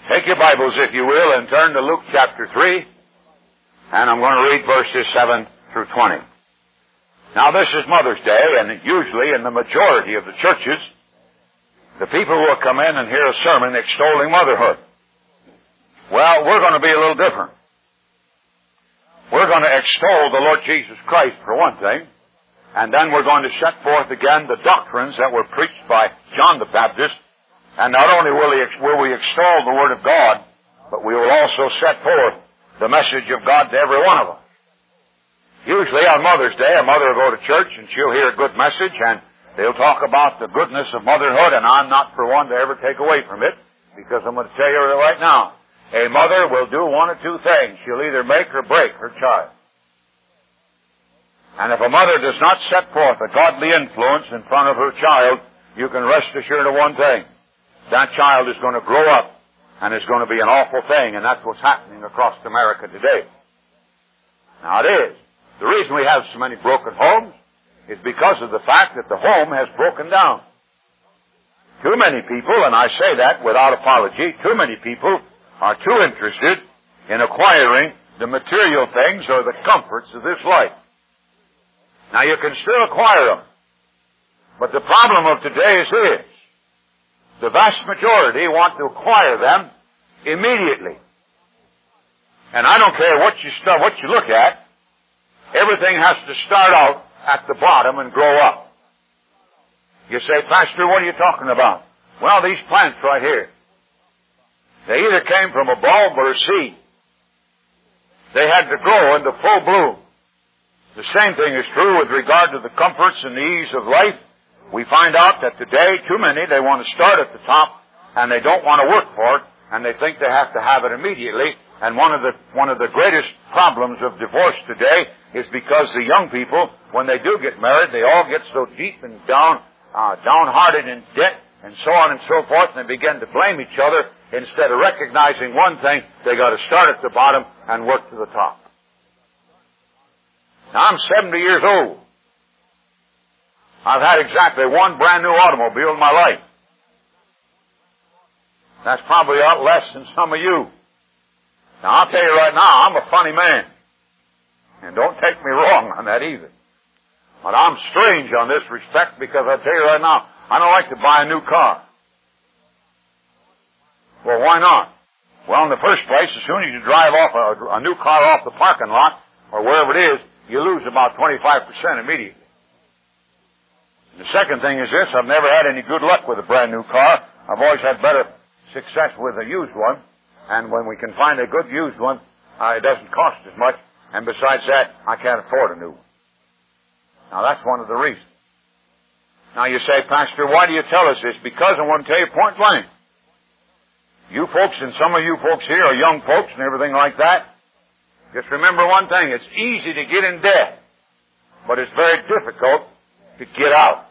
Take your Bibles, if you will, and turn to Luke chapter 3, and I'm going to read verses 7 through 20. Now, this is Mother's Day, and usually in the majority of the churches, the people will come in and hear a sermon extolling motherhood. Well, we're going to be a little different. We're going to extol the Lord Jesus Christ, for one thing, and then we're going to set forth again the doctrines that were preached by John the Baptist. And not only will we extol the Word of God, but we will also set forth the message of God to every one of us. Usually on Mother's Day, a mother will go to church and she'll hear a good message and they'll talk about the goodness of motherhood, and I'm not for one to ever take away from it, because I'm going to tell you right now, a mother will do one of two things. She'll either make or break her child. And if a mother does not set forth a godly influence in front of her child, you can rest assured of one thing. That child is going to grow up and it's going to be an awful thing, and that's what's happening across America today. Now it is. The reason we have so many broken homes is because of the fact that the home has broken down. Too many people, and I say that without apology, too many people are too interested in acquiring the material things or the comforts of this life. Now you can still acquire them, but the problem of today is this. The vast majority want to acquire them immediately. And I don't care what you look at, everything has to start out at the bottom and grow up. You say, Pastor, what are you talking about? Well, these plants right here, they either came from a bulb or a seed. They had to grow into full bloom. The same thing is true with regard to the comforts and the ease of life. We find out that today, too many, they want to start at the top, and they don't want to work for it, and they think they have to have it immediately. And one of the greatest problems of divorce today is because the young people, when they do get married, they all get so deep and downhearted in debt, and so on and so forth, and they begin to blame each other instead of recognizing one thing: they got to start at the bottom and work to the top. Now, I'm 70 years old. I've had exactly one brand new automobile in my life. That's probably a lot less than some of you. Now, I'll tell you right now, I'm a funny man. And don't take me wrong on that either. But I'm strange on this respect, because I'll tell you right now, I don't like to buy a new car. Well, why not? Well, in the first place, as soon as you drive off a new car off the parking lot, or wherever it is, you lose about 25% immediately. The second thing is this: I've never had any good luck with a brand new car. I've always had better success with a used one. And when we can find a good used one, it doesn't cost as much. And besides that, I can't afford a new one. Now, that's one of the reasons. Now, you say, Pastor, why do you tell us this? Because I want to tell you point blank. You folks, and some of you folks here are young folks and everything like that. Just remember one thing: it's easy to get in debt, but it's very difficult to get out.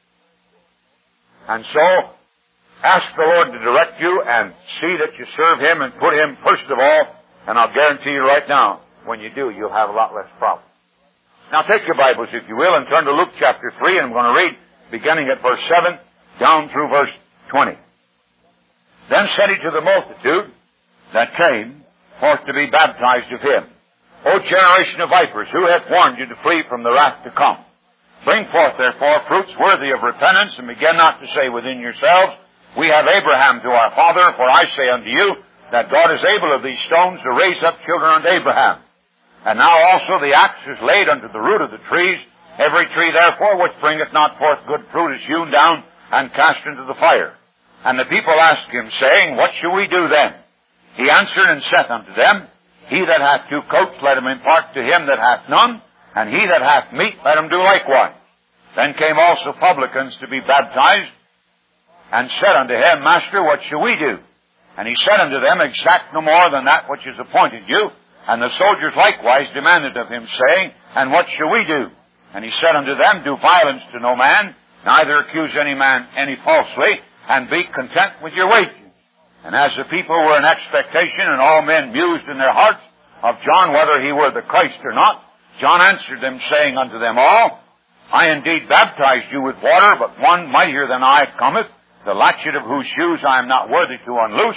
And so, ask the Lord to direct you and see that you serve Him and put Him first of all, and I'll guarantee you right now, when you do, you'll have a lot less problems. Now take your Bibles, if you will, and turn to Luke chapter 3, and I'm going to read beginning at verse 7 down through verse 20. Then said he to the multitude that came forth to be baptized of Him, O generation of vipers, who hath warned you to flee from the wrath to come? Bring forth, therefore, fruits worthy of repentance, and begin not to say within yourselves, We have Abraham to our father, for I say unto you, that God is able of these stones to raise up children unto Abraham. And now also the axe is laid unto the root of the trees. Every tree, therefore, which bringeth not forth good fruit is hewn down and cast into the fire. And the people asked him, saying, What shall we do then? He answered and saith unto them, He that hath 2 coats, let him impart to him that hath none, and he that hath meat, let him do likewise. Then came also publicans to be baptized, and said unto him, Master, what shall we do? And he said unto them, Exact no more than that which is appointed you. And the soldiers likewise demanded of him, saying, And what shall we do? And he said unto them, Do violence to no man, neither accuse any man any falsely, and be content with your wages. And as the people were in expectation, and all men mused in their hearts of John whether he were the Christ or not, John answered them, saying unto them all, I indeed baptized you with water, but one mightier than I cometh, the latchet of whose shoes I am not worthy to unloose.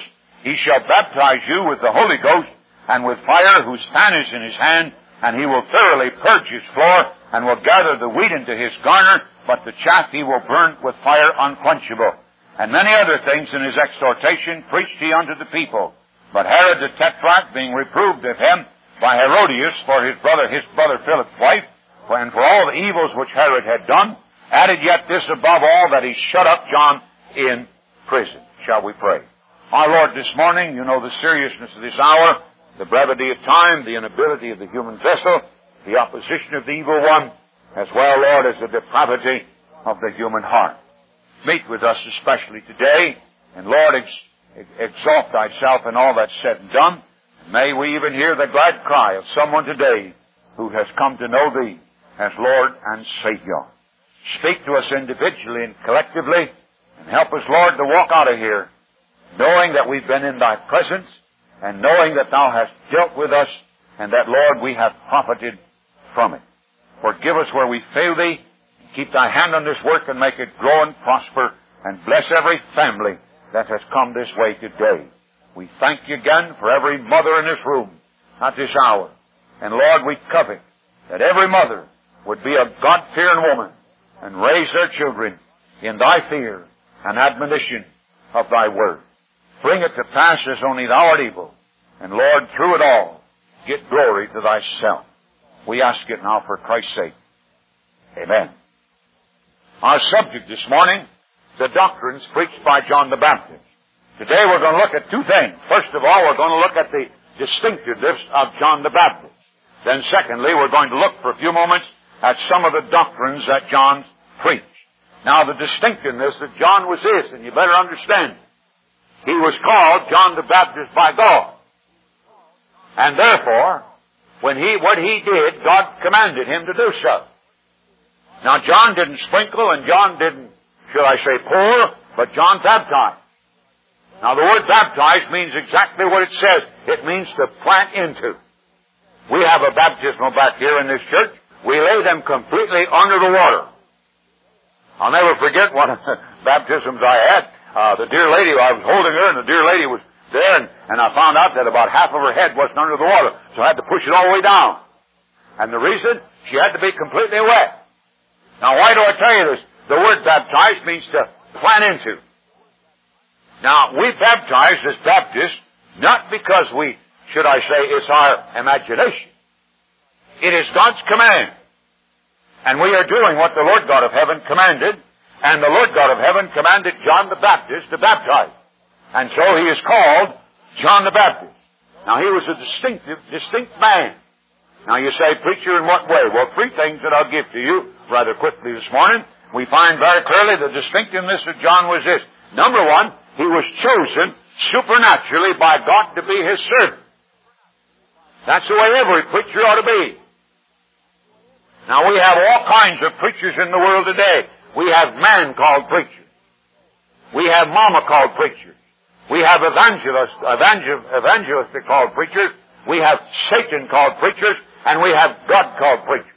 He shall baptize you with the Holy Ghost and with fire, whose fan is in his hand, and he will thoroughly purge his floor, and will gather the wheat into his garner, but the chaff he will burn with fire unquenchable. And many other things in his exhortation preached he unto the people. But Herod the Tetrarch, being reproved of him by Herodias for his brother Philip's wife, and for all the evils which Herod had done, added yet this above all, that he shut up John in prison. Shall we pray? Our Lord, this morning, you know the seriousness of this hour, the brevity of time, the inability of the human vessel, the opposition of the evil one, as well, Lord, as the depravity of the human heart. Meet with us especially today, and Lord, exalt thyself in all that's said and done. May we even hear the glad cry of someone today who has come to know thee as Lord and Savior. Speak to us individually and collectively, and help us, Lord, to walk out of here knowing that we've been in thy presence, and knowing that thou hast dealt with us, and that, Lord, we have profited from it. Forgive us where we fail thee. Keep thy hand on this work and make it grow and prosper, and bless every family that has come this way today. We thank you again for every mother in this room at this hour. And Lord, we covet that every mother would be a God-fearing woman and raise their children in thy fear and admonition of thy word. Bring it to pass as only thou art able. And Lord, through it all, get glory to thyself. We ask it now for Christ's sake. Amen. Our subject this morning, the doctrines preached by John the Baptist. Today we're going to look at two things. First of all, we're going to look at the distinctiveness of John the Baptist. Then secondly, we're going to look for a few moments at some of the doctrines that John preached. Now, the distinctiveness that John was this, and you better understand, he was called John the Baptist by God. And therefore, what he did, God commanded him to do so. Now, John didn't sprinkle, and John didn't, should I say, pour, but John baptized. Now, the word baptized means exactly what it says. It means to plant into. We have a baptismal back here in this church. We lay them completely under the water. I'll never forget one of the baptisms I had. The dear lady, I was holding her, and the dear lady was there, and I found out that about half of her head wasn't under the water, so I had to push it all the way down. And the reason? She had to be completely wet. Now, why do I tell you this? The word baptized means to plant into. Now, we baptize as Baptists not because we, should I say, it's our imagination. It is God's command. And we are doing what the Lord God of heaven commanded, and the Lord God of heaven commanded John the Baptist to baptize. And so he is called John the Baptist. Now, he was a distinct man. Now, you say, preacher, in what way? Well, three things that I'll give to you rather quickly this morning. We find very clearly the distinctiveness of John was this. Number one, he was chosen supernaturally by God to be his servant. That's the way every preacher ought to be. Now, we have all kinds of preachers in the world today. We have man called preachers. We have mama called preachers. We have evangelistic called preachers. We have Satan called preachers. And we have God called preachers.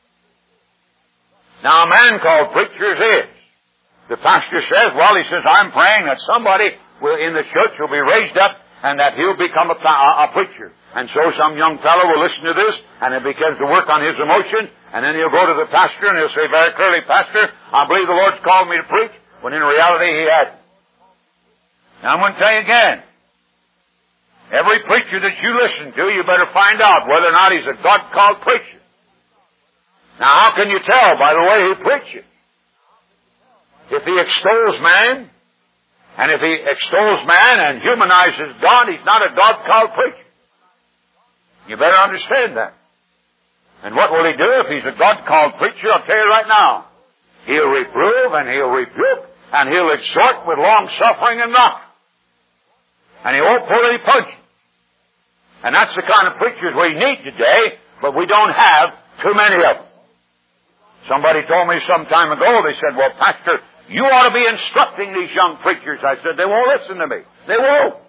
Now, a man called preacher is. The pastor says, well, he says, I'm praying that somebody in the church will be raised up and that he'll become a preacher. And so some young fellow will listen to this, and it begins to work on his emotion, and then he'll go to the pastor and he'll say very clearly, Pastor, I believe the Lord's called me to preach, when in reality he hadn't. Now I'm going to tell you again, every preacher that you listen to, you better find out whether or not he's a God-called preacher. Now how can you tell? By the way he preaches. If he extols man, and if he extols man and humanizes God, he's not a God-called preacher. You better understand that. And what will he do if he's a God-called preacher? I'll tell you right now. He'll reprove and he'll rebuke and he'll exhort with long-suffering and doctrine. And he won't pull any punches. And that's the kind of preachers we need today, but we don't have too many of them. Somebody told me some time ago, they said, well, Pastor, you ought to be instructing these young preachers. I said, they won't listen to me. They won't.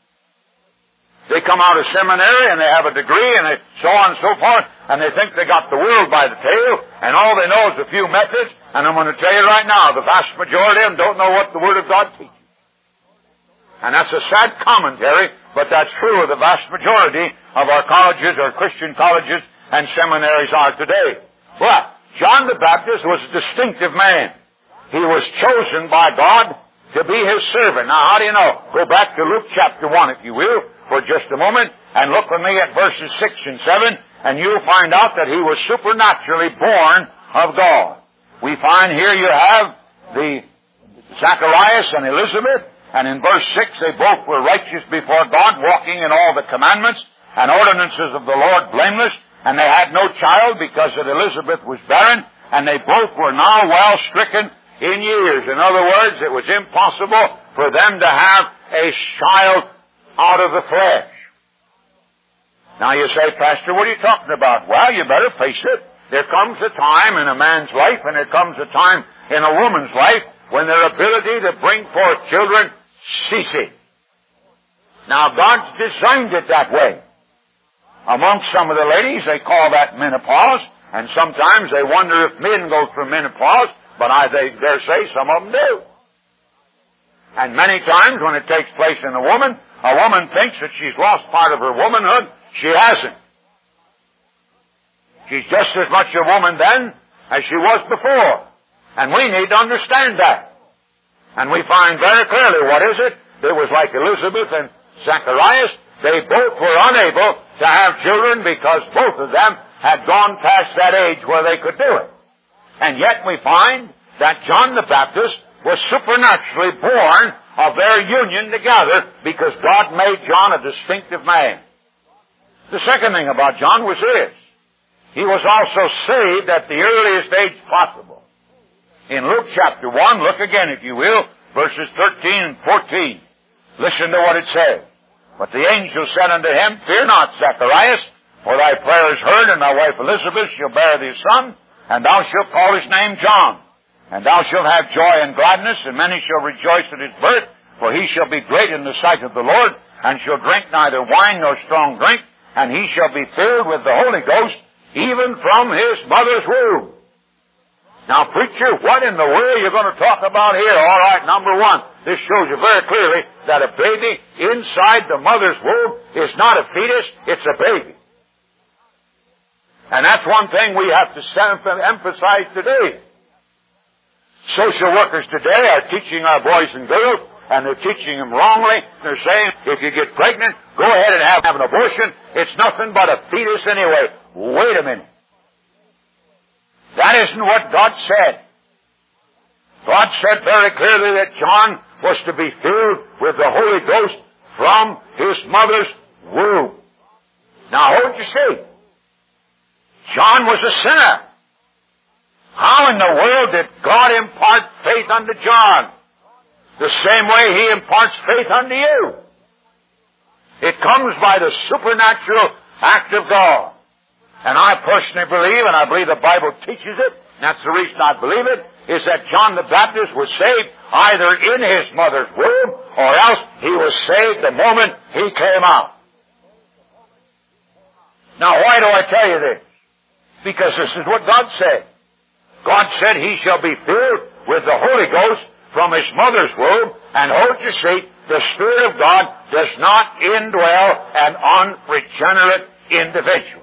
They come out of seminary and they have a degree and they so on and so forth, and they think they got the world by the tail, and all they know is a few methods, and I'm going to tell you right now, the vast majority of them don't know what the Word of God teaches. And that's a sad commentary, but that's true of the vast majority of our colleges, our Christian colleges and seminaries are today. Well, John the Baptist was a distinctive man. He was chosen by God to be His servant. Now, how do you know? Go back to Luke chapter 1, if you will, for just a moment, and look with me at verses 6 and 7, and you'll find out that he was supernaturally born of God. We find here you have the Zacharias and Elizabeth, and in verse 6 they both were righteous before God, walking in all the commandments and ordinances of the Lord blameless, and they had no child because that Elizabeth was barren, and they both were now well stricken in years. In other words, it was impossible for them to have a child out of the flesh. Now you say, Pastor, what are you talking about? Well, you better face it. There comes a time in a man's life, and there comes a time in a woman's life, when their ability to bring forth children ceases. Now, God's designed it that way. Amongst some of the ladies, they call that menopause, and sometimes they wonder if men go through menopause, but I dare say some of them do. And many times when it takes place in a woman thinks that she's lost part of her womanhood. She hasn't. She's just as much a woman then as she was before. And we need to understand that. And we find very clearly, what is it? It was like Elizabeth and Zacharias. They both were unable to have children because both of them had gone past that age where they could do it. And yet we find that John the Baptist was supernaturally born of their union together because God made John a distinctive man. The second thing about John was this. He was also saved at the earliest age possible. In Luke chapter 1, look again if you will, verses 13 and 14. Listen to what it says. But the angel said unto him, Fear not, Zacharias, for thy prayer is heard, and thy wife Elizabeth shall bear thee a son, and thou shalt call his name John. And thou shalt have joy and gladness, and many shall rejoice at his birth, for he shall be great in the sight of the Lord, and shall drink neither wine nor strong drink, and he shall be filled with the Holy Ghost, even from his mother's womb. Now, preacher, what in the world are you going to talk about here? All right, number one, this shows you very clearly that a baby inside the mother's womb is not a fetus, it's a baby. And that's one thing we have to emphasize today. Social workers today are teaching our boys and girls, and they're teaching them wrongly. They're saying, if you get pregnant, go ahead and have an abortion. It's nothing but a fetus anyway. Wait a minute. That isn't what God said. God said very clearly that John was to be filled with the Holy Ghost from his mother's womb. Now, hold your seat. John was a sinner. How in the world did God impart faith unto John? The same way He imparts faith unto you. It comes by the supernatural act of God. And I personally believe, and I believe the Bible teaches it, and that's the reason I believe it, is that John the Baptist was saved either in his mother's womb, or else he was saved the moment he came out. Now, why do I tell you this? Because this is what God said. God said he shall be filled with the Holy Ghost from his mother's womb, and hold your seat, the Spirit of God does not indwell an unregenerate individual.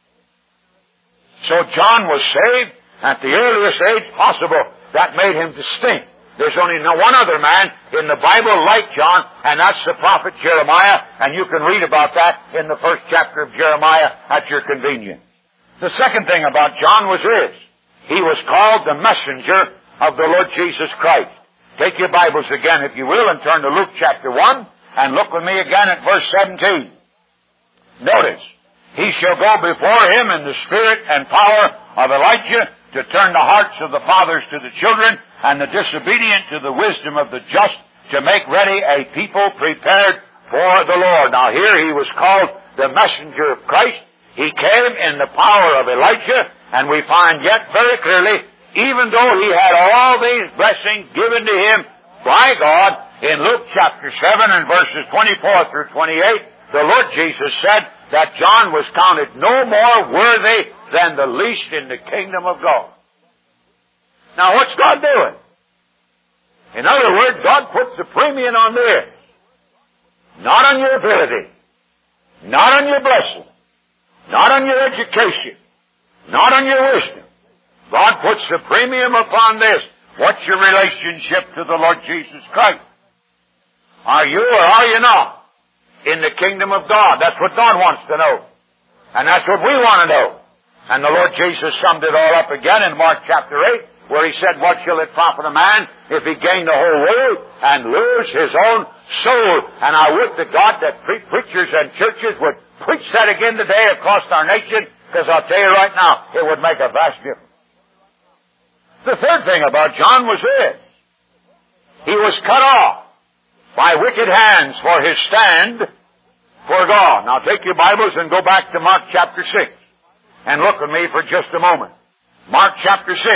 So John was saved at the earliest age possible. That made him distinct. There's only one other man in the Bible like John, and that's the prophet Jeremiah, and you can read about that in the first chapter of Jeremiah at your convenience. The second thing about John was this. He was called the messenger of the Lord Jesus Christ. Take your Bibles again, if you will, and turn to Luke chapter 1, and look with me again at verse 17. Notice, he shall go before him in the spirit and power of Elijah to turn the hearts of the fathers to the children and the disobedient to the wisdom of the just, to make ready a people prepared for the Lord. Now here he was called the messenger of Christ. He came in the power of Elijah, and we find yet very clearly, even though he had all these blessings given to him by God, in Luke chapter 7 and verses 24 through 28, the Lord Jesus said that John was counted no more worthy than the least in the kingdom of God. Now, what's God doing? In other words, God puts a premium on this. not on your ability, not on your blessing, not on your education, not on your wisdom. God puts the premium upon this. What's your relationship to the Lord Jesus Christ? Are you or are you not in the kingdom of God? That's what God wants to know. And that's what we want to know. And the Lord Jesus summed it all up again in Mark chapter 8, where He said, what shall it profit a man if he gain the whole world and lose his own soul? And I would to God that preachers and churches would preach that again today across our nation, because I'll tell you right now, it would make a vast difference. The third thing about John was this. He was cut off by wicked hands for his stand for God. Now take your Bibles and go back to Mark chapter 6 and look with me for just a moment. Mark chapter 6.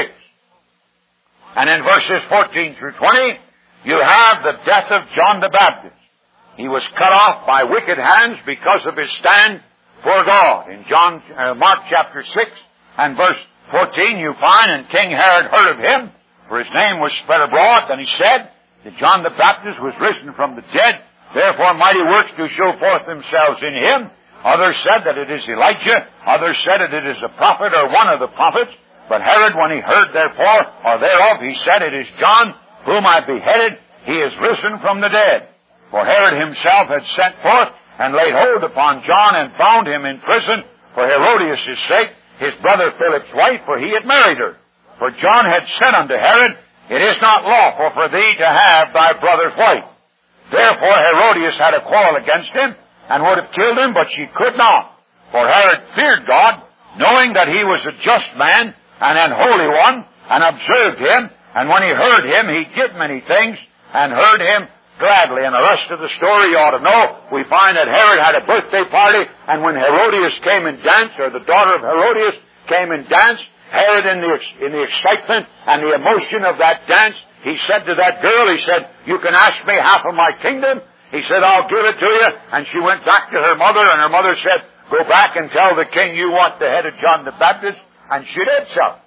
And in verses 14 through 20, you have the death of John the Baptist. He was cut off by wicked hands because of his stand for God. In Mark chapter 6 and verse 14, you find, and King Herod heard of him, for his name was spread abroad, and he said that John the Baptist was risen from the dead, therefore mighty works do show forth themselves in him. Others said that it is Elijah, others said that it is a prophet or one of the prophets. But Herod, when he heard therefore, or thereof, he said, it is John, whom I beheaded, he is risen from the dead. For Herod himself had sent forth, and laid hold upon John, and bound him in prison, for Herodias' sake, his brother Philip's wife, for he had married her. For John had said unto Herod, it is not lawful for thee to have thy brother's wife. Therefore Herodias had a quarrel against him, and would have killed him, but she could not. For Herod feared God, knowing that he was a just man, and an holy one, and observed him, and when he heard him, he did many things, and heard him gladly. And the rest of the story you ought to know. We find that Herod had a birthday party, and when Herodias came and danced, or the daughter of Herodias came and danced, Herod in the excitement and the emotion of that dance, he said to that girl, he said, you can ask me half of my kingdom. He said, I'll give it to you. And she went back to her mother, and her mother said, go back and tell the king you want the head of John the Baptist. And she did so.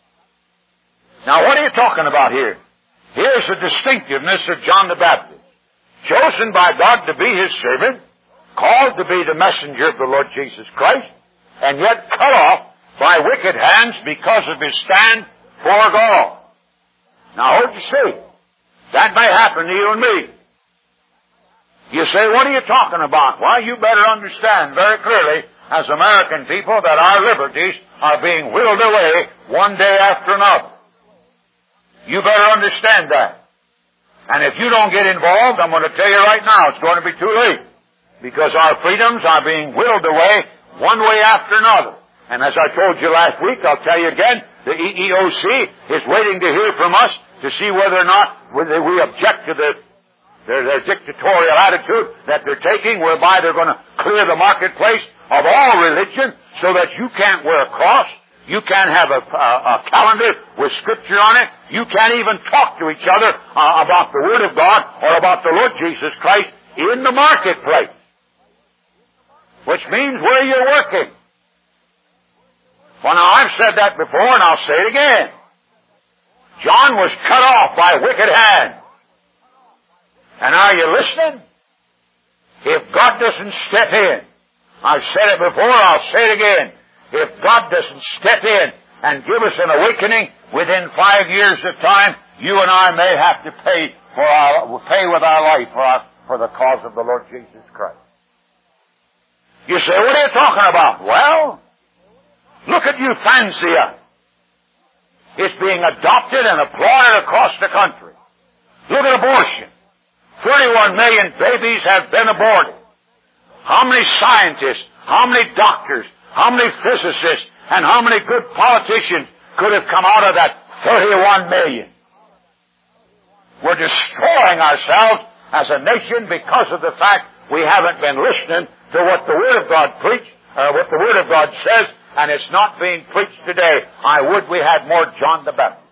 Now what are you talking about here? Here's the distinctiveness of John the Baptist. Chosen by God to be His servant, called to be the messenger of the Lord Jesus Christ, and yet cut off by wicked hands because of his stand for God. Now hold you see, that may happen to you and me. You say, what are you talking about? Well, you better understand very clearly, as American people, that our liberties are being whittled away one day after another. You better understand that. And if you don't get involved, I'm going to tell you right now, it's going to be too late. Because our freedoms are being whittled away one way after another. And as I told you last week, I'll tell you again, the EEOC is waiting to hear from us to see whether or not we object to their dictatorial attitude that they're taking, whereby they're going to clear the marketplace of all religion so that you can't wear a cross. You can't have a calendar with Scripture on it. You can't even talk to each other about the Word of God or about the Lord Jesus Christ in the marketplace. Which means where you're working. Well, now, I've said that before, and I'll say it again. John was cut off by wicked hands. And are you listening? If God doesn't step in, I've said it before, I'll say it again. If God doesn't step in and give us an awakening within 5 years of time, you and I may have to pay with our life for the cause of the Lord Jesus Christ. You say, what are you talking about? Well, look at euthanasia. It's being adopted and applauded across the country. Look at abortion. 31 million babies have been aborted. How many scientists, how many doctors, how many physicists, and how many good politicians could have come out of that 31 million? We're destroying ourselves as a nation because of the fact we haven't been listening to what the Word of God what the Word of God says, and it's not being preached today. I would we had more John the Baptist.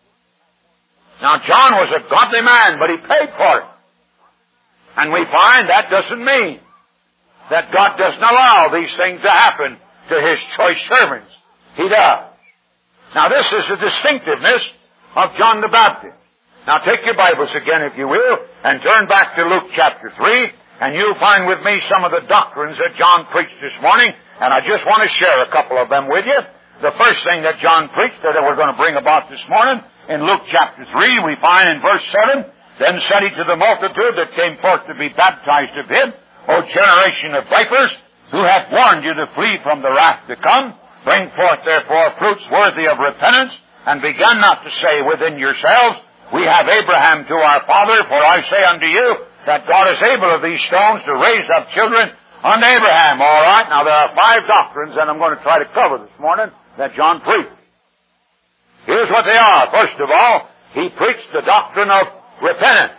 Now, John was a godly man, but he paid for it. And we find that doesn't mean that God doesn't allow these things to happen to His choice servants. He does. Now, this is the distinctiveness of John the Baptist. Now, take your Bibles again, if you will, and turn back to Luke chapter 3 And you'll find with me some of the doctrines that John preached this morning, and I just want to share a couple of them with you. The first thing that John preached that we're going to bring about this morning, in Luke chapter 3, we find in verse 7, Then said he to the multitude that came forth to be baptized of him, O generation of vipers, who hath warned you to flee from the wrath to come? Bring forth therefore fruits worthy of repentance, and begin not to say within yourselves, We have Abraham to our father, for I say unto you, that God is able of these stones to raise up children unto Abraham. All right, now there are 5 doctrines that I'm going to try to cover this morning that John preached. Here's what they are. First of all, he preached the doctrine of repentance.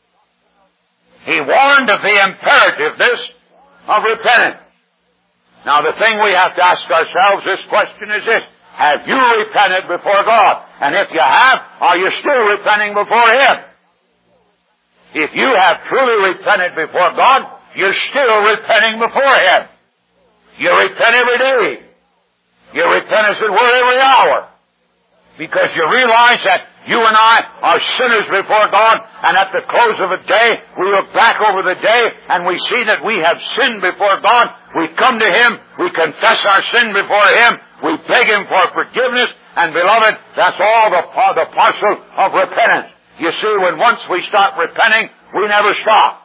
He warned of the imperativeness of repentance. Now the thing we have to ask ourselves, this question is this: have you repented before God? And if you have, are you still repenting before Him? If you have truly repented before God, you're still repenting before Him. You repent every day. You repent as it were every hour. Because you realize that you and I are sinners before God, and at the close of a day, we look back over the day, and we see that we have sinned before God. We come to Him, we confess our sin before Him, we beg Him for forgiveness, and beloved, that's all the parcel of repentance. You see, when once we start repenting, we never stop.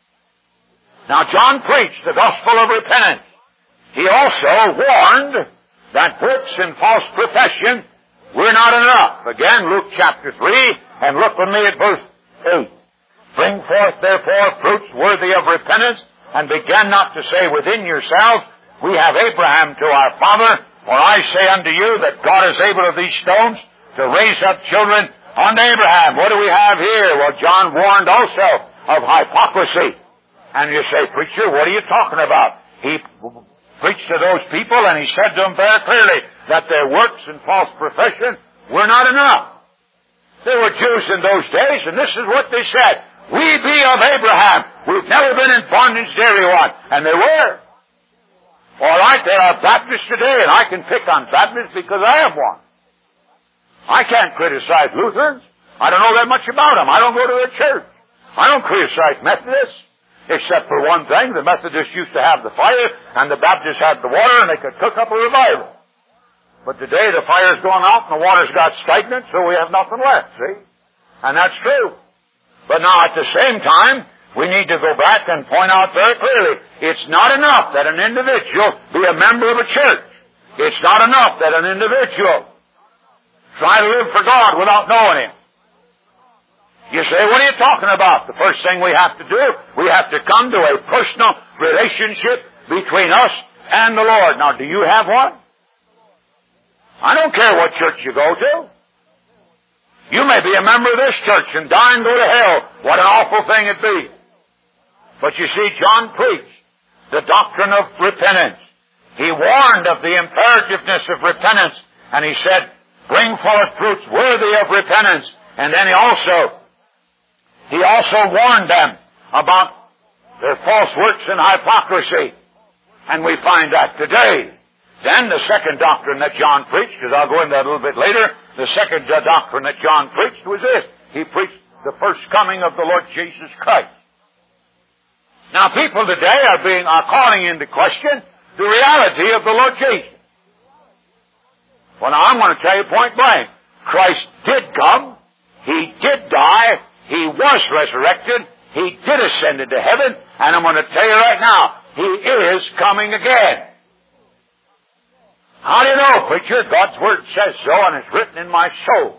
Now, John preached the gospel of repentance. He also warned that works and false profession were not enough. Again, Luke chapter 3, and look with me at verse 8. Bring forth therefore fruits worthy of repentance, and begin not to say within yourselves, We have Abraham to our father, for I say unto you that God is able of these stones to raise up children unto Abraham. What do we have here? Well, John warned also of hypocrisy. And you say, Preacher, what are you talking about? He preached to those people, and he said to them very clearly that their works and false profession were not enough. There were Jews in those days, and this is what they said: We be of Abraham. We've never been in bondage to anyone. And they were. All right, there are Baptists today, and I can pick on Baptists because I am one. I can't criticize Lutherans. I don't know that much about them. I don't go to their church. I don't criticize Methodists. Except for one thing, the Methodists used to have the fire, and the Baptists had the water, and they could cook up a revival. But today the fire's gone out, and the water's got stagnant, so we have nothing left, see? And that's true. But now at the same time, we need to go back and point out very clearly, it's not enough that an individual be a member of a church. It's not enough that an individual try to live for God without knowing Him. You say, what are you talking about? The first thing we have to do, we have to come to a personal relationship between us and the Lord. Now, do you have one? I don't care what church you go to. You may be a member of this church and die and go to hell. What an awful thing it'd be. But you see, John preached the doctrine of repentance. He warned of the imperativeness of repentance, and he said, Bring forth fruits worthy of repentance. And then he also warned them about their false works and hypocrisy. And we find that today. Then the second doctrine that John preached, because I'll go into that a little bit later, the second doctrine that John preached was this. He preached the first coming of the Lord Jesus Christ. Now people today are calling into question the reality of the Lord Jesus. Well, now I'm going to tell you point blank. Christ did come. He did die. He was resurrected. He did ascend into heaven. And I'm going to tell you right now, He is coming again. How do you know, preacher? God's Word says so, and it's written in my soul.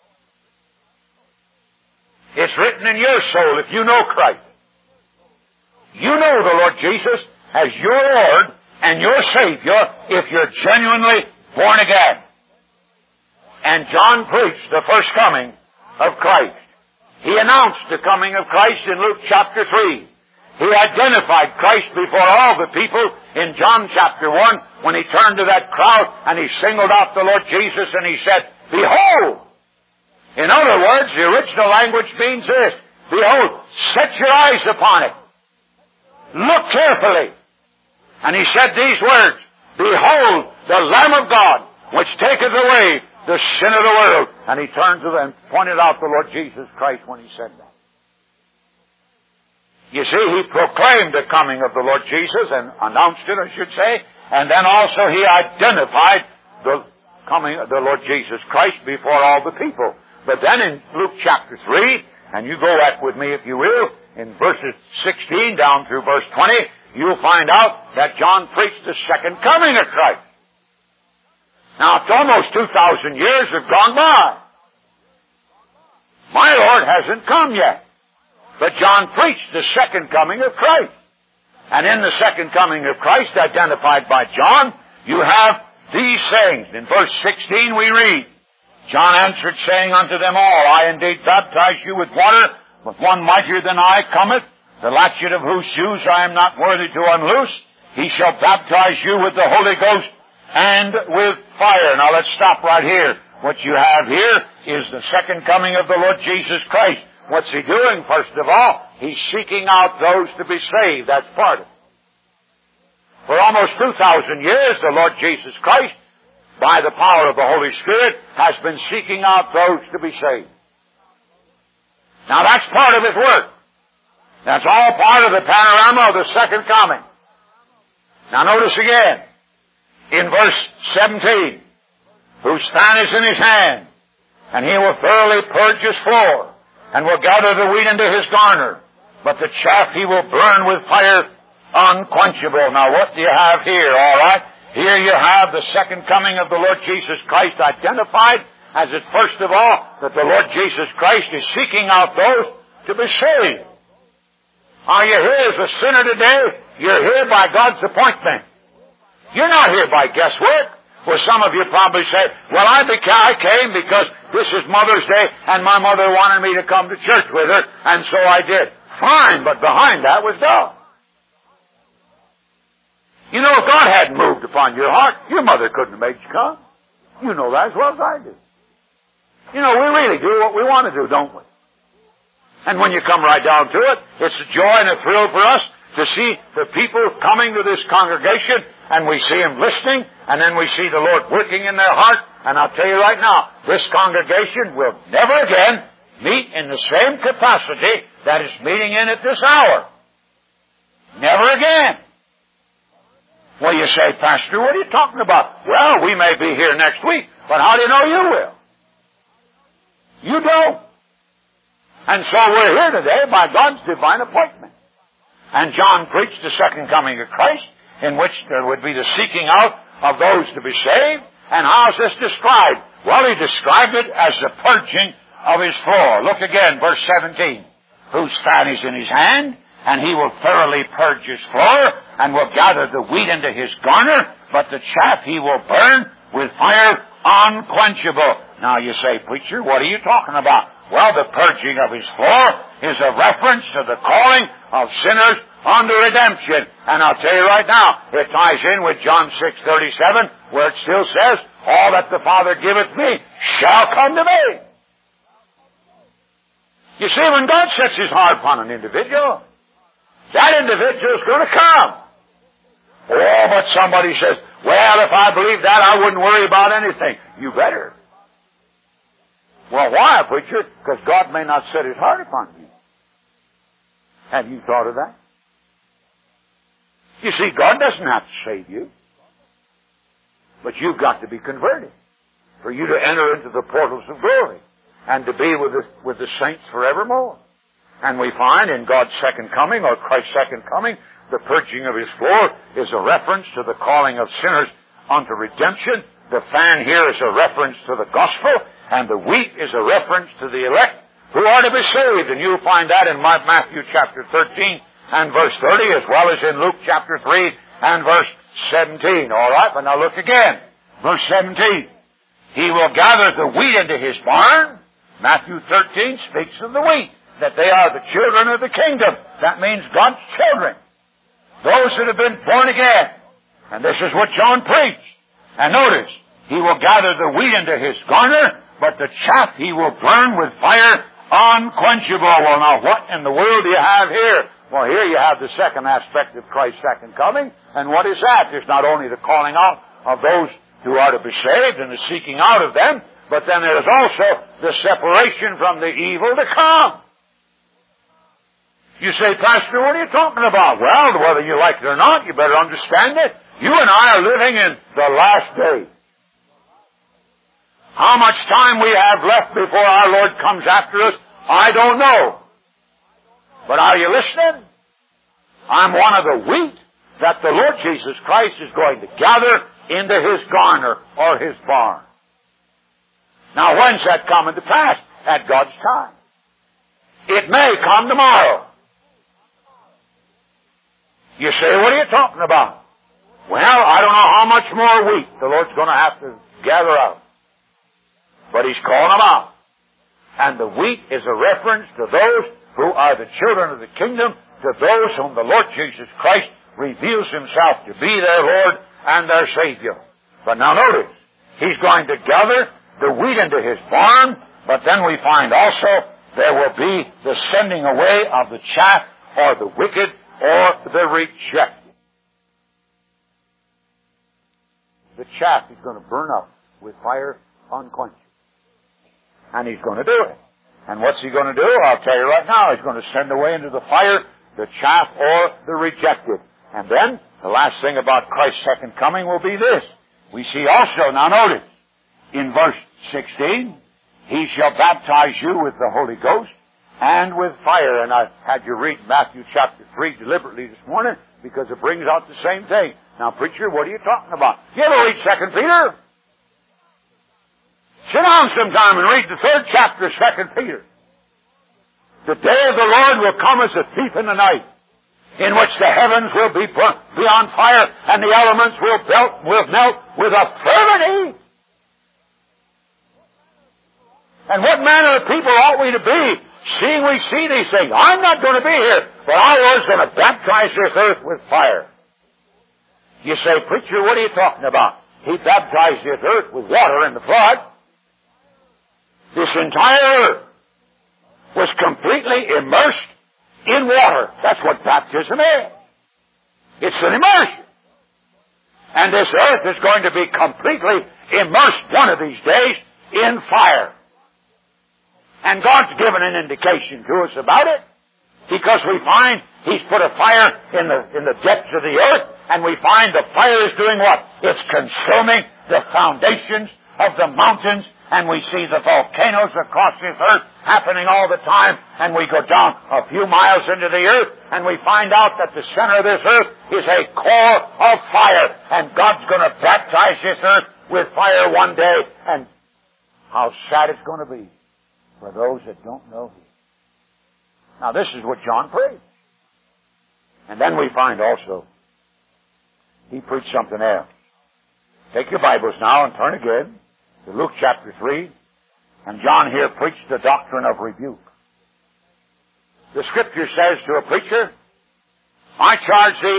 It's written in your soul if you know Christ. You know the Lord Jesus as your Lord and your Savior if you're genuinely born again. And John preached the first coming of Christ. He announced the coming of Christ in Luke chapter 3. He identified Christ before all the people in John chapter 1 when he turned to that crowd and he singled out the Lord Jesus and he said, Behold! In other words, the original language means this. Behold, set your eyes upon it. Look carefully. And he said these words, Behold, the Lamb of God, which taketh away the sin of the world. And he turned to them and pointed out the Lord Jesus Christ when he said that. You see, he proclaimed the coming of the Lord Jesus and announced it, I should say, and then also he identified the coming of the Lord Jesus Christ before all the people. But then in Luke chapter 3, and you go back with me if you will, in verses 16 down through verse 20, you'll find out that John preached the second coming of Christ. Now, it's almost 2,000 years have gone by. My Lord hasn't come yet. But John preached the second coming of Christ. And in the second coming of Christ, identified by John, you have these sayings. In verse 16 we read, John answered, saying unto them all, I indeed baptize you with water, but one mightier than I cometh, the latchet of whose shoes I am not worthy to unloose. He shall baptize you with the Holy Ghost and with fire. Now let's stop right here. What you have here is the second coming of the Lord Jesus Christ. What's he doing? First of all, he's seeking out those to be saved. That's part of it. For almost 2,000 years, the Lord Jesus Christ, by the power of the Holy Spirit, has been seeking out those to be saved. Now that's part of his work. That's all part of the panorama of the second coming. Now notice again, in verse 17, whose fan is in his hand, and he will thoroughly purge his floor, and will gather the wheat into his garner, but the chaff he will burn with fire unquenchable. Now what do you have here, all right? Here you have the second coming of the Lord Jesus Christ identified as it first of all that the Lord Jesus Christ is seeking out those to be saved. Are you here as a sinner today? You're here by God's appointment. You're not here by guesswork. Well, some of you probably say, well, I came because this is Mother's Day and my mother wanted me to come to church with her, and so I did. Fine, but behind that was God. You know, if God hadn't moved upon your heart, your mother couldn't have made you come. You know that as well as I do. You know, we really do what we want to do, don't we? And when you come right down to it, it's a joy and a thrill for us to see the people coming to this congregation, and we see them listening, and then we see the Lord working in their heart. And I'll tell you right now, this congregation will never again meet in the same capacity that it's meeting in at this hour. Never again. Well, you say, Pastor, what are you talking about? Well, we may be here next week, but how do you know you will? You don't. And so we're here today by God's divine appointment. And John preached the second coming of Christ, in which there would be the seeking out of those to be saved. And how is this described? Well, he described it as the purging of his floor. Look again, verse 17. Whose fan is in his hand, and he will thoroughly purge his floor, and will gather the wheat into his garner, but the chaff he will burn with fire unquenchable. Now you say, preacher, what are you talking about? Well, the purging of his floor is a reference to the calling of sinners unto redemption. And I'll tell you right now, it ties in with John 6:37, where it still says, all that the Father giveth me shall come to me. You see, when God sets his heart upon an individual, that individual is going to come. Oh, but somebody says, well, if I believe that, I wouldn't worry about anything. You better. Well, why, preacher? Because God may not set his heart upon you. Have you thought of that? You see, God doesn't have to save you. But you've got to be converted for you to enter into the portals of glory and to be with the saints forevermore. And we find in God's second coming, or Christ's second coming, the purging of his floor is a reference to the calling of sinners unto redemption. The fan here is a reference to the gospel, and the wheat is a reference to the elect who are to be saved. And you'll find that in Matthew chapter 13 and verse 30, as well as in Luke chapter 3 and verse 17. All right, but now look again. Verse 17. He will gather the wheat into his barn. Matthew 13 speaks of the wheat, that they are the children of the kingdom. That means God's children. Those that have been born again. And this is what John preached. And notice, he will gather the wheat into his garner, but the chaff he will burn with fire unquenchable. Well, now what in the world do you have here? Well, here you have the second aspect of Christ's second coming. And what is that? There's not only the calling out of those who are to be saved and the seeking out of them, but then there's also the separation from the evil to come. You say, Pastor, what are you talking about? Well, whether you like it or not, you better understand it. You and I are living in the last days. How much time we have left before our Lord comes after us, I don't know. But are you listening? I'm one of the wheat that the Lord Jesus Christ is going to gather into His garner or His barn. Now, when's that coming to pass? At God's time. It may come tomorrow. You say, what are you talking about? Well, I don't know how much more wheat the Lord's going to have to gather out. But He's calling them out. And the wheat is a reference to those who are the children of the kingdom, to those whom the Lord Jesus Christ reveals Himself to be their Lord and their Savior. But now notice, He's going to gather the wheat into His barn, but then we find also there will be the sending away of the chaff or the wicked or the rejected. The chaff He's going to burn up with fire unquenchable. And He's going to do it. And what's He going to do? I'll tell you right now. He's going to send away into the fire the chaff or the rejected. And then, the last thing about Christ's second coming will be this. We see also, now notice, in verse 16, He shall baptize you with the Holy Ghost and with fire. And I had you read Matthew chapter 3 deliberately this morning because it brings out the same thing. Now, preacher, what are you talking about? You ever read 2 Peter? Sit down sometime and read the 3rd chapter of 2 Peter. The day of the Lord will come as a thief in the night, in which the heavens will be on fire and the elements will melt with a fervent heat. And what manner of people ought we to be, seeing we see these things? I'm not going to be here, but our Lord's going to baptize this earth with fire. You say, preacher, what are you talking about? He baptized this earth with water in the flood. This entire earth was completely immersed in water. That's what baptism is. It's an immersion. And this earth is going to be completely immersed one of these days in fire. And God's given an indication to us about it, because we find He's put a fire in the depths of the earth, and we find the fire is doing what? It's consuming the foundations of the mountains, and we see the volcanoes across this earth happening all the time, and we go down a few miles into the earth, and we find out that the center of this earth is a core of fire, and God's going to baptize this earth with fire one day, and how sad it's going to be for those that don't know Him. Now, this is what John preached. And then we find also, he preached something else. Take your Bibles now and turn again to Luke chapter 3. And John here preached the doctrine of rebuke. The Scripture says to a preacher, I charge thee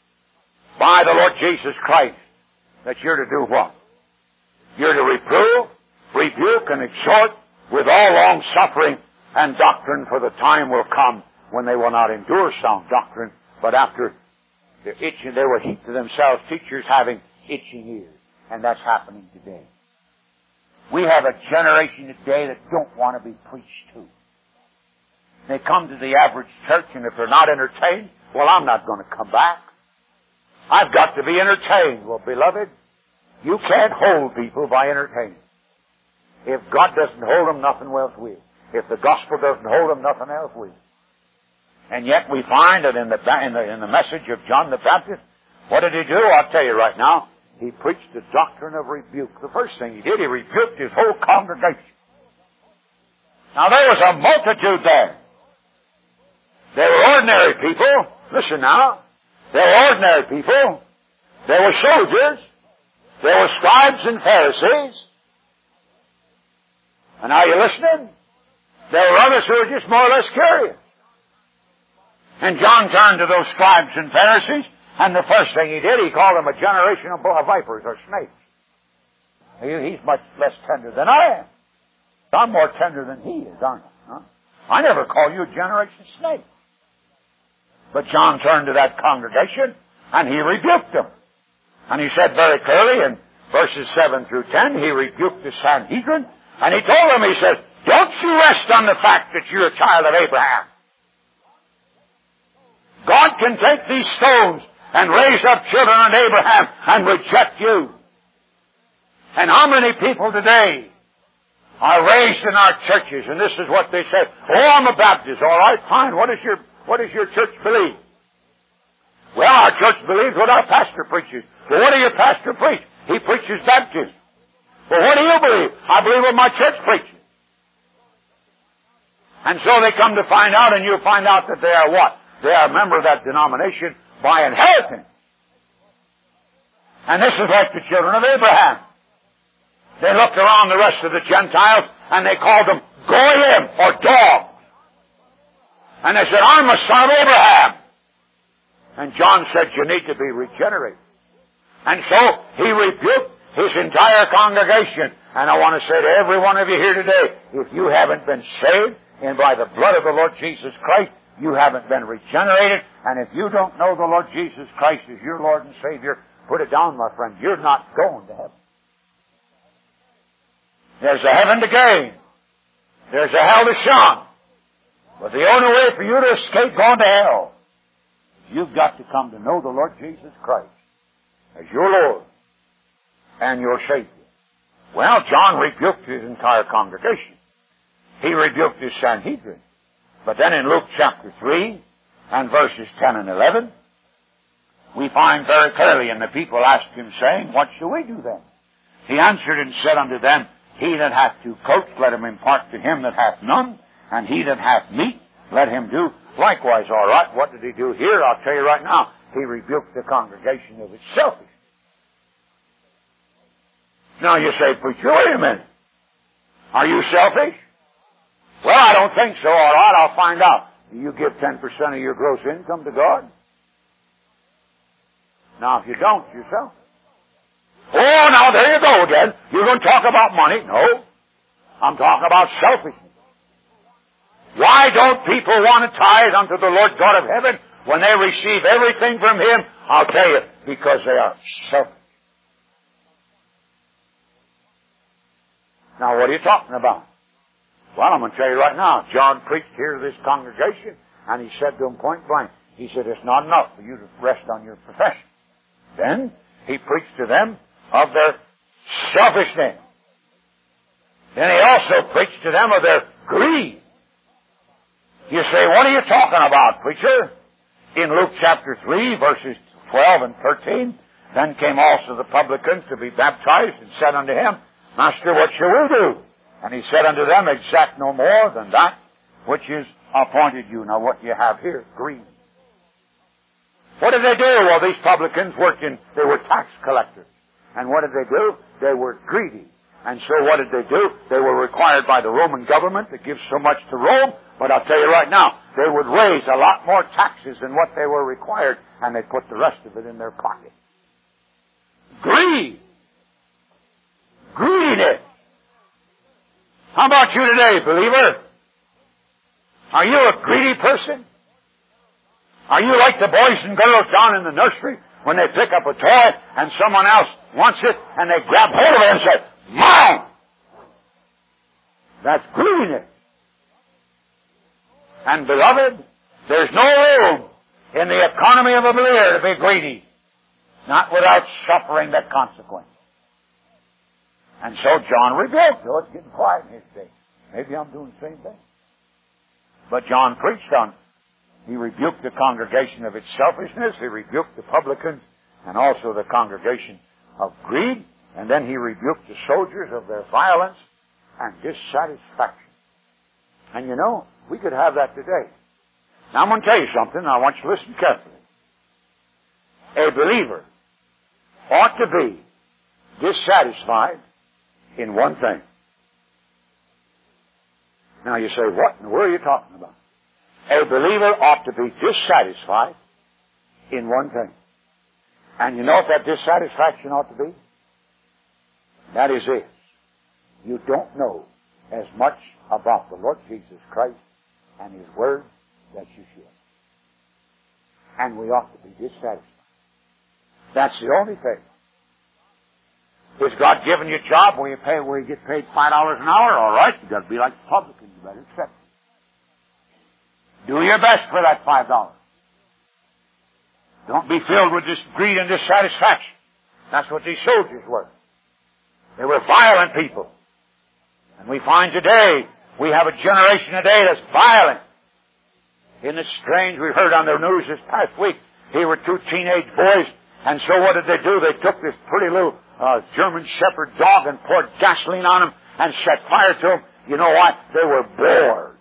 by the Lord Jesus Christ that you're to do what? You're to reprove, rebuke, and exhort with all long suffering and doctrine, for the time will come when they will not endure sound doctrine, but after they're itching, they will heap to themselves teachers having itching ears. And that's happening today. We have a generation today that don't want to be preached to. They come to the average church, and if they're not entertained, well, I'm not going to come back. I've got to be entertained. Well, beloved, you can't hold people by entertaining. If God doesn't hold them, nothing else will. If the gospel doesn't hold them, nothing else will. And yet we find that in the message of John the Baptist, what did he do? I'll tell you right now. He preached the doctrine of rebuke. The first thing he did, he rebuked his whole congregation. Now there was a multitude there. They were ordinary people. Listen now. They were ordinary people. There were soldiers. There were scribes and Pharisees. And are you listening? There were others who were just more or less curious. And John turned to those scribes and Pharisees, and the first thing he did, he called them a generation of vipers or snakes. He's much less tender than I am. I'm more tender than he is, aren't I? Huh? I never call you a generation snake. But John turned to that congregation, and he rebuked them. And he said very clearly in verses 7 through 10, he rebuked the Sanhedrin, and he told them, he said, don't you rest on the fact that you're a child of Abraham. God can take these stones and raise up children of Abraham and reject you. And how many people today are raised in our churches, and this is what they say, oh, I'm a Baptist. All right, fine. What does your church believe? Well, our church believes what our pastor preaches. Well, what does your pastor preach? He preaches baptism. Well, what do you believe? I believe what my church preaches. And so they come to find out, and you'll find out that they are what? They are a member of that denomination by inheritance. And this is like the children of Abraham. They looked around the rest of the Gentiles, and they called them goyim, or dogs. And they said, I'm a son of Abraham. And John said, you need to be regenerated. And so he rebuked his entire congregation. And I want to say to every one of you here today, if you haven't been saved, and by the blood of the Lord Jesus Christ, you haven't been regenerated. And if you don't know the Lord Jesus Christ as your Lord and Savior, put it down, my friend. You're not going to heaven. There's a heaven to gain. There's a hell to shun. But the only way for you to escape going to hell, you've got to come to know the Lord Jesus Christ as your Lord and your Savior. Well, John rebuked his entire congregation. He rebuked his Sanhedrin. But then in Luke chapter 3 and verses 10 and 11, we find very clearly, and the people asked him, saying, what shall we do then? He answered and said unto them, he that hath 2 coats, let him impart to him that hath none, and he that hath meat, let him do likewise. All right, what did he do here? I'll tell you right now. He rebuked the congregation of its selfishness. Now you say, preacher, wait a minute. Are you selfish? Well, I don't think so. All right, I'll find out. Do you give 10% of your gross income to God? Now, if you don't, you're selfish. Oh, now there you go again. You're going to talk about money. No. I'm talking about selfishness. Why don't people want to tithe unto the Lord God of heaven when they receive everything from Him? I'll tell you, because they are selfish. Now, what are you talking about? Well, I'm going to tell you right now. John preached here to this congregation, and he said to them point blank, he said, it's not enough for you to rest on your profession. Then he preached to them of their selfishness. Then he also preached to them of their greed. You say, what are you talking about, preacher? In Luke chapter 3, verses 12 and 13, then came also the publicans to be baptized, and said unto him, Master, what shall we do? And he said unto them, exact no more than that which is appointed you. Now what you have here, greed. What did they do? Well, these publicans they were tax collectors. And what did they do? They were greedy. And so what did they do? They were required by the Roman government to give so much to Rome. But I'll tell you right now, they would raise a lot more taxes than what they were required, and they put the rest of it in their pocket. Greed. Greediness. How about you today, believer? Are you a greedy person? Are you like the boys and girls down in the nursery when they pick up a toy and someone else wants it and they grab hold of it and say, mine! That's greediness. And beloved, there's no room in the economy of a believer to be greedy, not without suffering the consequence. And so John rebuked. Oh, it's getting quiet in his day. Maybe I'm doing the same thing. But John preached on it. He rebuked the congregation of its selfishness. He rebuked the publicans and also the congregation of greed. And then he rebuked the soldiers of their violence and dissatisfaction. And you know, we could have that today. Now I'm going to tell you something. I want you to listen carefully. A believer ought to be dissatisfied in one thing. Now you say, what in the world are you talking about? A believer ought to be dissatisfied in one thing. And you know what that dissatisfaction ought to be? That is this. You don't know as much about the Lord Jesus Christ and His Word that you should. And we ought to be dissatisfied. That's the only thing. Is God giving you a job where you get paid $5 an hour? All right, you've got to be like the publicans. You better accept it. Do your best for that $5. Don't be filled with this greed and dissatisfaction. That's what these soldiers were. They were violent people. And we find today, we have a generation today that's violent. Isn't it strange? We heard on the news this past week, here were two teenage boys, and so what did they do? They took this pretty little German Shepherd dog and poured gasoline on him and set fire to him. You know what? They were bored.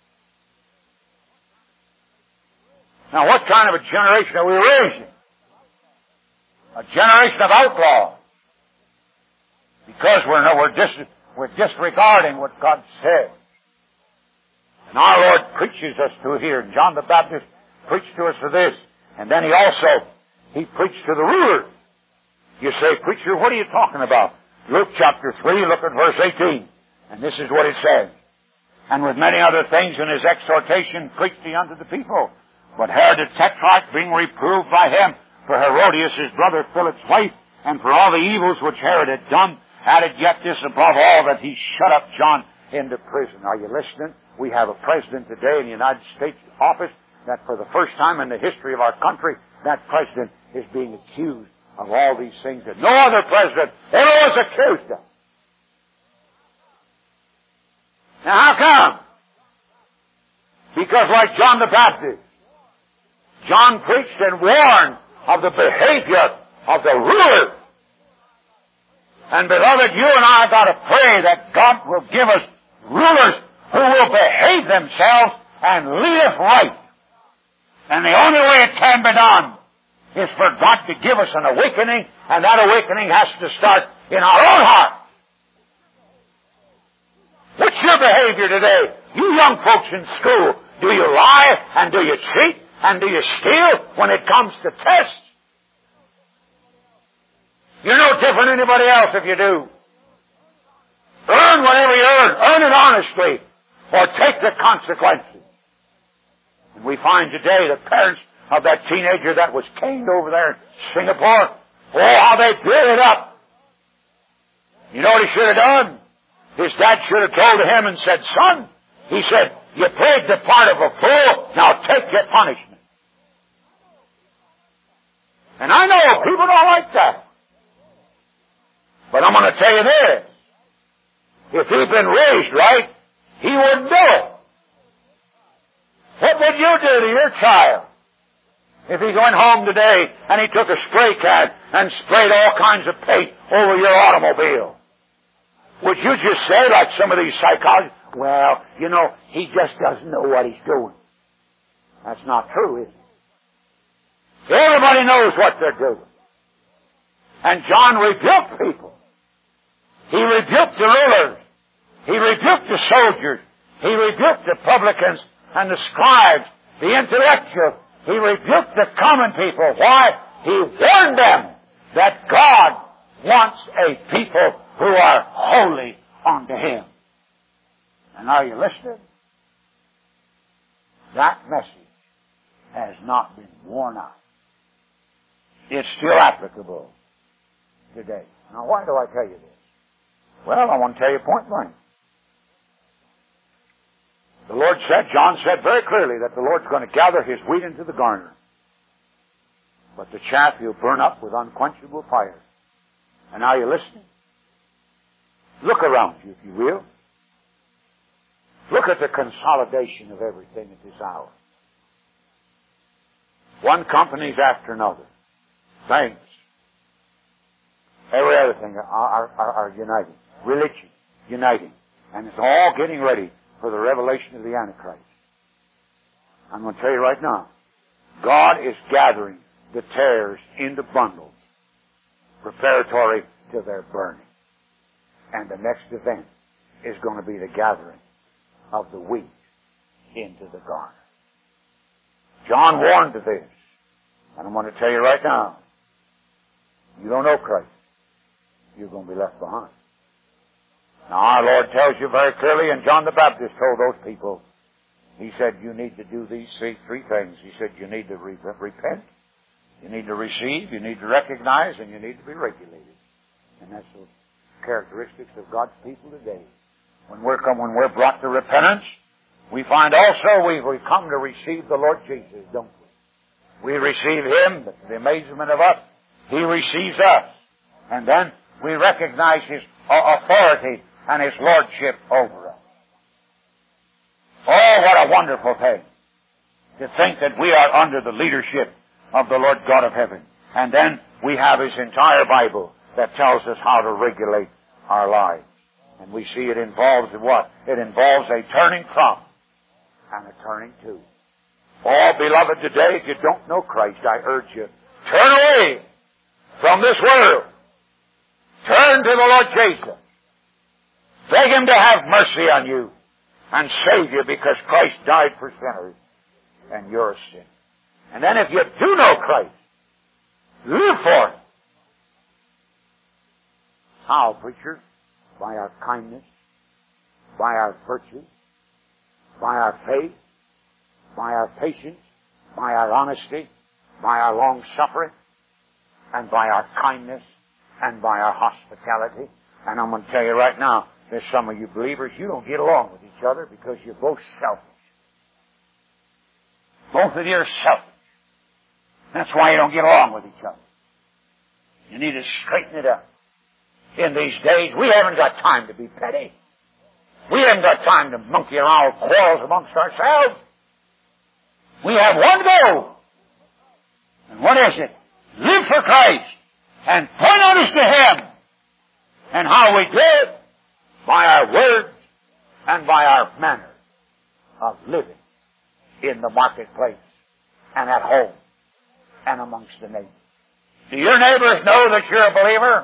Now what kind of a generation are we raising? A generation of outlaws. Because we're disregarding what God said. And our Lord preaches us to here. And John the Baptist preached to us for this. And then he preached to the rulers. You say, preacher, what are you talking about? Luke chapter 3, look at verse 18. And this is what it says. And with many other things in his exhortation preached he unto the people. But Herod the Tetrarch, being reproved by him for Herodias his brother Philip's wife, and for all the evils which Herod had done, added yet this above all, that he shut up John into prison. Are you listening? We have a president today in the United States office that for the first time in the history of our country, that president is being accused of all these things that no other president ever was accused of. Now how come? Because like John the Baptist, John preached and warned of the behavior of the rulers. And beloved, you and I got to pray that God will give us rulers who will behave themselves and lead us right. And the only way it can be done is for God to give us an awakening, and that awakening has to start in our own heart. What's your behavior today? You young folks in school, do you lie and do you cheat and do you steal when it comes to tests? You're no different than anybody else if you do. Earn whatever you earn. Earn it honestly, or take the consequences. And we find today the parents of that teenager that was caned over there in Singapore, oh, how they built it up. You know what he should have done? His dad should have told him and said, son, he said, you played the part of a fool, now take your punishment. And I know people don't like that. But I'm going to tell you this. If he'd been raised right, he wouldn't do it. What would you do to your child if he went home today and he took a spray can and sprayed all kinds of paint over your automobile? Would you just say, like some of these psychologists, well, you know, he just doesn't know what he's doing? That's not true, is it? Everybody knows what they're doing. And John rebuked people. He rebuked the rulers. He rebuked the soldiers. He rebuked the publicans and the scribes, the intellectuals. He rebuked the common people. Why? He warned them that God wants a people who are holy unto Him. And are you listening? That message has not been worn out. It's still applicable today. Now, why do I tell you this? Well, I want to tell you point blank. The Lord said, John said very clearly that the Lord's going to gather His wheat into the garner. But the chaff He'll burn up with unquenchable fire. And are you listening? Look around you, if you will. Look at the consolidation of everything at this hour. One company's after another. Banks. Every other thing are uniting. Religion, uniting. And it's all getting ready for the revelation of the Antichrist. I'm going to tell you right now, God is gathering the tares into bundles, preparatory to their burning. And the next event is going to be the gathering of the wheat into the garner. John warned of this. And I'm going to tell you right now, you don't know Christ, you're going to be left behind. Now our Lord tells you very clearly, and John the Baptist told those people, He said, you need to do these three things. He said, you need to repent, you need to receive, you need to recognize, and you need to be regulated. And that's the characteristics of God's people today. When we're brought to repentance, we find also we come to receive the Lord Jesus, don't we? We receive Him, but to the amazement of us, He receives us. And then we recognize His authority and His lordship over us. Oh, what a wonderful thing to think that we are under the leadership of the Lord God of heaven. And then we have His entire Bible that tells us how to regulate our lives. And we see it involves what? It involves a turning from and a turning to. Oh, beloved, today, if you don't know Christ, I urge you, turn away from this world. Turn to the Lord Jesus. Beg Him to have mercy on you and save you, because Christ died for sinners and you're a sinner. And then if you do know Christ, live for Him. How, preacher? By our kindness, by our virtue, by our faith, by our patience, by our honesty, by our long-suffering, and by our kindness, and by our hospitality. And I'm going to tell you right now, there's some of you believers, you don't get along with each other because you're both selfish. Both of you are selfish. That's why you don't get along with each other. You need to straighten it up. In these days, we haven't got time to be petty. We haven't got time to monkey around with quarrels amongst ourselves. We have one goal. And what is it? Live for Christ and point others to Him. And how we do it? By our words and by our manner of living in the marketplace and at home and amongst the neighbors. Do your neighbors know that you're a believer?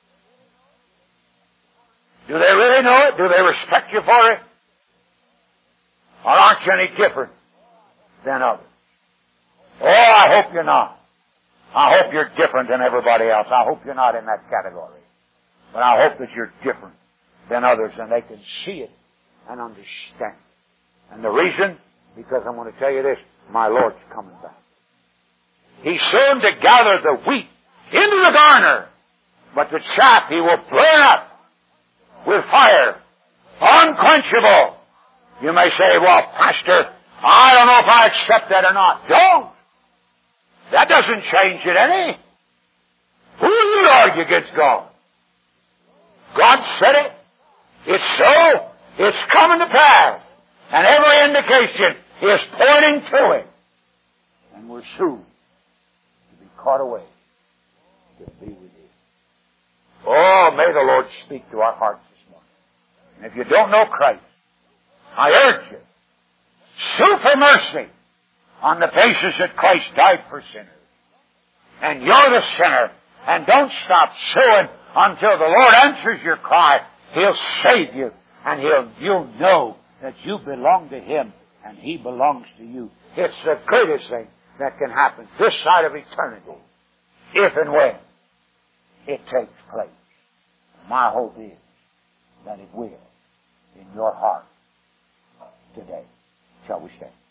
Do they really know it? Do they respect you for it? Or aren't you any different than others? Oh, I hope you're not. I hope you're different than everybody else. I hope you're not in that category. But I hope that you're different than others and they can see it and understand. And the reason? Because I'm going to tell you this. My Lord's coming back. He's soon to gather the wheat into the garner, but the chaff He will burn up with fire, unquenchable. You may say, well, Pastor, I don't know if I accept that or not. Don't. That doesn't change it any. Who are you to argue against God? God said it. It's so. It's coming to pass. And every indication is pointing to it. And we're soon to be caught away to be with Him. Oh, may the Lord speak to our hearts this morning. And if you don't know Christ, I urge you, sue for mercy on the basis that Christ died for sinners. And you're the sinner. And don't stop suing until the Lord answers your cry. He'll save you. And you'll know that you belong to Him and He belongs to you. It's the greatest thing that can happen this side of eternity, if and when it takes place. My hope is that it will in your heart today. Shall we stand?